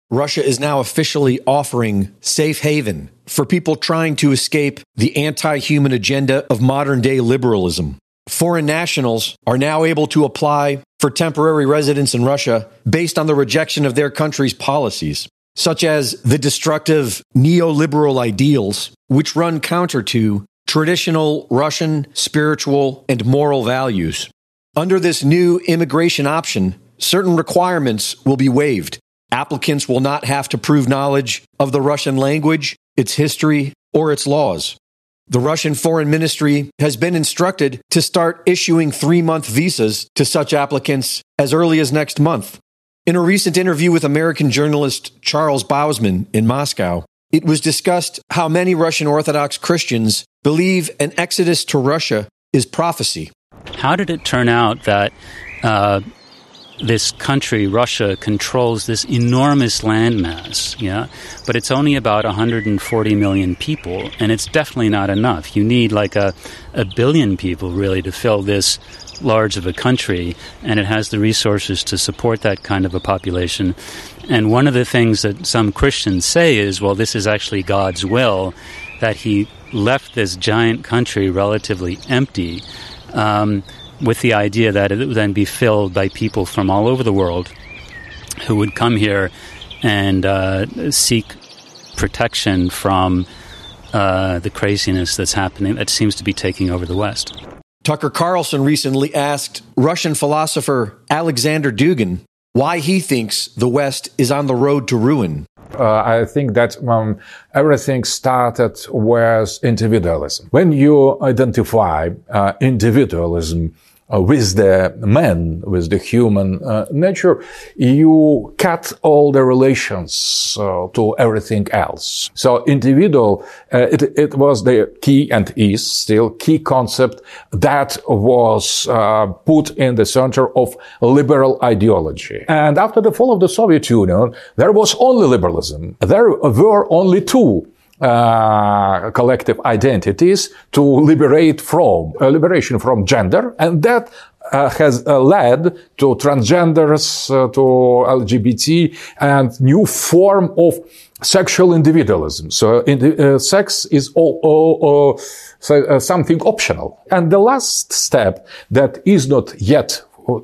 Russia is now officially offering safe haven for people trying to escape the anti-human agenda of modern-day liberalism. Foreign nationals are now able to apply for temporary residence in Russia based on the rejection of their country's policies, such as the destructive neoliberal ideals, which run counter to traditional Russian spiritual and moral values. Under this new immigration option, certain requirements will be waived. Applicants will not have to prove knowledge of the Russian language, its history, or its laws. The Russian Foreign Ministry has been instructed to start issuing 3-month visas to such applicants as early as next month. In a recent interview with American journalist Charles Bausman in Moscow, it was discussed how many Russian Orthodox Christians believe an exodus to Russia is prophecy. How did it turn out that this country, Russia, controls this enormous landmass, but it's only about 140 million people, and it's definitely not enough. You need like a billion people, really, to fill this large of a country, and it has the resources to support that kind of a population. And one of the things that some Christians say is, well, this is actually God's will, that he left this giant country relatively empty, with the idea that it would then be filled by people from all over the world who would come here and seek protection from the craziness that's happening, that seems to be taking over the West. Tucker Carlson recently asked Russian philosopher Alexander Dugin why he thinks the West is on the road to ruin. I think that everything started with individualism. When you identify individualism with the man, with the human nature, you cut all the relations to everything else. So individual, it was the key and is still key concept that was put in the center of liberal ideology. And after the fall of the Soviet Union, there was only liberalism. There were only two collective identities to liberation from gender, and that has led to transgenders, to LGBT, and new form of sexual individualism. So sex is something optional. And the last step that is not yet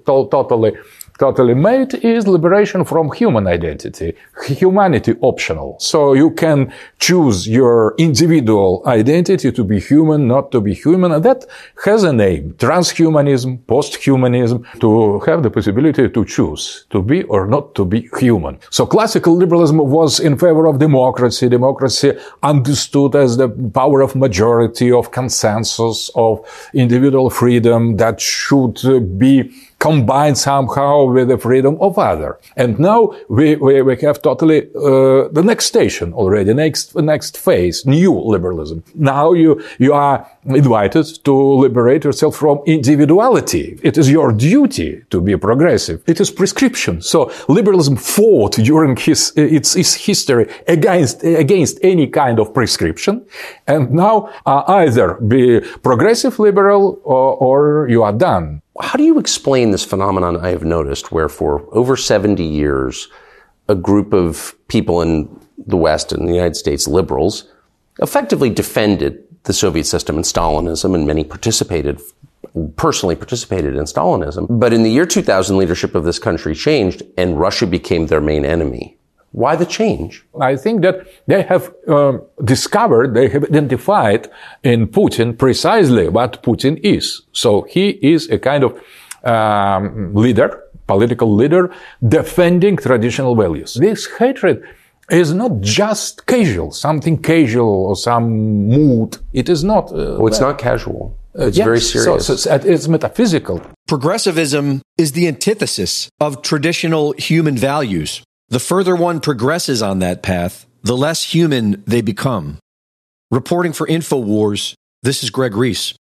totally made is liberation from human identity, humanity optional. So you can choose your individual identity to be human, not to be human, and that has a name: transhumanism, posthumanism, to have the possibility to choose to be or not to be human. So classical liberalism was in favor of democracy. Democracy understood as the power of majority, of consensus, of individual freedom that should be combined somehow with the freedom of other. And now we have totally the next station already, next phase, new liberalism. Now you are invited to liberate yourself from individuality. It is your duty to be progressive. It is prescription. So liberalism fought during its history against any kind of prescription, and now either be progressive liberal or you are done. How do you explain this phenomenon I have noticed where for over 70 years, a group of people in the West and the United States, liberals, effectively defended the Soviet system and Stalinism, and many personally participated in Stalinism. But in the year 2000, leadership of this country changed and Russia became their main enemy. Why the change? I think that they have they have identified in Putin precisely what Putin is. So he is a kind of political leader, defending traditional values. This hatred is not just casual, something casual or some mood. It is not. It's not casual. It's very serious. So it's metaphysical. Progressivism is the antithesis of traditional human values. The further one progresses on that path, the less human they become. Reporting for InfoWars, this is Greg Reese.